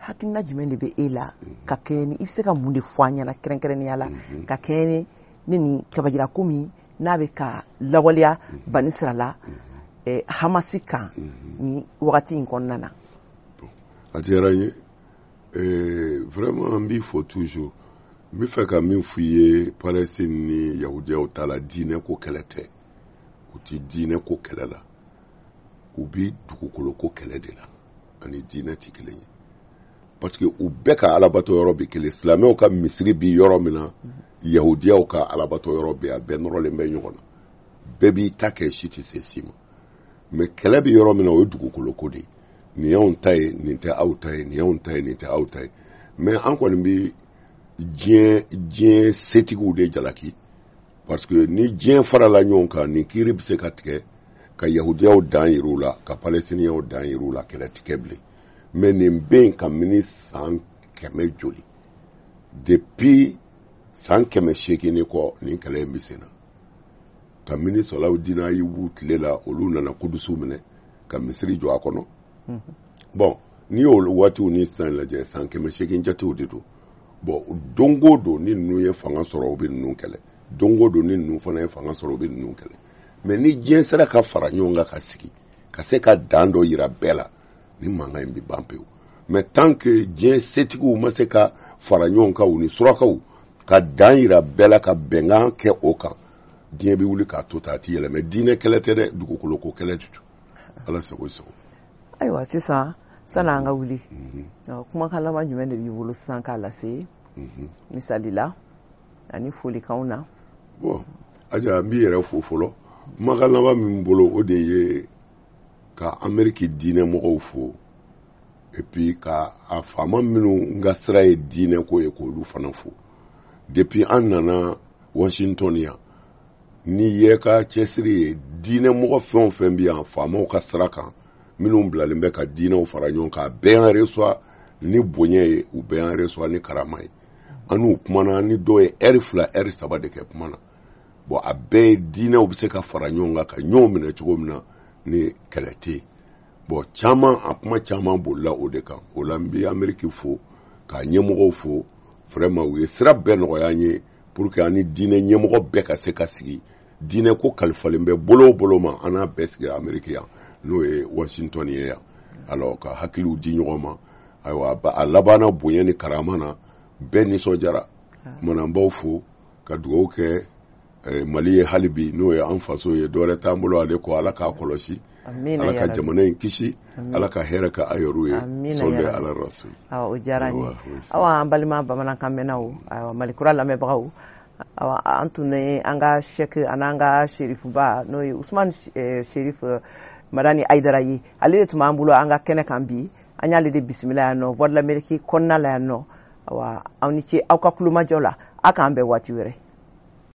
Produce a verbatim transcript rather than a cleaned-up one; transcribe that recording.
hakilina jumɛn de bɛ e la ka kɛ ni i bɛ se ka mun de fɔ an ɲɛna kɛrɛnkɛrɛnnenya la ka kɛ ni ni kabajira ko min n'a bɛ ka lawaleya bani sira la Hamasi kan ni wagati in kɔnɔna na. A diyara n ye vraiment n b'i fɔ toujours n bɛ fɛ ka min f'i ye Palestine ni Yahudiyaw ta la diinɛ ko kɛlɛ tɛ u ti diinɛ ko kɛlɛ la u bi dugukolo ko kɛlɛ de la ani diinɛ ti kelen ye parce que u bɛɛ ka alabato yɔrɔ bi kelen silamɛw ka misiri bi yɔrɔ min na Yahudiyaw ka alabato yɔrɔ bi a bɛɛ nɔrɔlen bɛ ɲɔgɔn na bɛɛ b'i ta kɛ si tɛ se si ma mais kɛlɛ bi yɔrɔ min na o ye dugukolo ko de ye nin y'anw ta ye nin tɛ aw ta ye nin y'anw ta ye nin tɛ aw ta ye mais an kɔni bi diɲɛ diɲɛ setigiw de jalaki parce que ni diɲɛ farala ɲɔgɔn kan nin kiiri bɛ se ka tigɛ ka Yahudiyaw dan yir'u la ka Palestiniyaw dan yir'u la kɛlɛ ti kɛ bilen mais nin bɛ yen kabini san kɛmɛ joli depuis san kɛmɛ seegin kɔ nin kɛlɛ in bɛ sen na kabini Sɔlawudina Ayubu tile la olu nana Kudusu minɛ ka Misiri jɔ a kɔnɔ bon n'i y'o waatiw ni san lajɛ san kɛmɛ seegin jatew de don bon don o don ni ninnu ye fanga sɔrɔ u bɛ ninnu kɛlɛ don o don ni ninnu fana ye fanga sɔrɔ u bɛ ninnu kɛlɛ mais ni diɲɛ sera ka fara ɲɔgɔn kan ka sigi ka se ka dan dɔ yira bɛɛ la ni mankan in bɛ ban pewu mais tant que diɲɛ setigiw ma se ka fara ɲɔgɔn kan u ni surakaw ka dan yira bɛɛ la ka bɛnkan kɛ o kan diɲɛ bɛ wuli k'a to ta a ti yɛlɛ mais diinɛ kɛlɛ tɛ dɛ dugukolo ko kɛlɛ de don ala sago i sago. Ayiwa sisan sani an ka wuli kumakan laban jumɛn de b'i bolo sisan k'a lase misali la ani folikanw na. bon aja n b'i yɛrɛ fo fɔlɔ kumakan laban min bolo o de ye ka Amérique diinɛ mɔgɔw fo et puis ka a faama minnu ka sira ye diinɛ ko ye k'olu fana fo depuis an nana Washington yan ni ye ka cɛsiri ye diinɛ mɔgɔ fɛn o fɛn bɛ yan faamaw ka sira kan minnu bilalen bɛ ka diinɛw fara ɲɔgɔn kan a bɛɛ y'an reçoit ni bonya ye u bɛɛ y'an reçoit ni karama ye an n'u kumana ni dɔw ye heure fila heure saba de kɛ kuma na bon a bɛɛ ye diinɛw bɛ se ka fara ɲɔgɔn kan ka ɲɔgɔn minɛ cogo min na ni kɛlɛ tɛ yen bon caman a kuma caman bolila o de kan o la n bɛ Amérique fo k'a ɲɛmɔgɔw fo vraiment u ye sira bɛɛ nɔgɔya an ye pour que an ni diinɛ ɲɛmɔgɔ bɛɛ ka se ka sigi diinɛ ko kalifalen bɛ bolo o bolo ma an n'a bɛɛ sigira Amérique yan n'o ye Washington ye yan alors ka hakiliw di ɲɔgɔn ma ayiwa a labanna bonya ni karama na bɛɛ nisɔndiyara kumana n b'aw fo ka dugawu kɛ Mali ye hali bi n'o ye an faso ye dɔwɛrɛ t'an bolo ale ko ala k'a kɔlɔsi ala ka jamana in kisi ala ka hɛrɛ ka a yɛrɛw ye sɔlɛ ala rasul. O diyara n ye awa an balima bamanankan mɛnnaw ayiwa Malikura lamɛnbagaw awa an tun ye an ka sɛki an'an ka serifuba n'o ye Usumani Serifu Madani Ayidara ye ale de tun b'an bolo an ka kɛnɛ kan bi an y'ale de bisimila yan nɔ Voix de l'Amérique kɔnɔna la yan nɔ awa aw ni ce aw ka kulomajɔ la aw k'an bɛn waati wɛrɛ.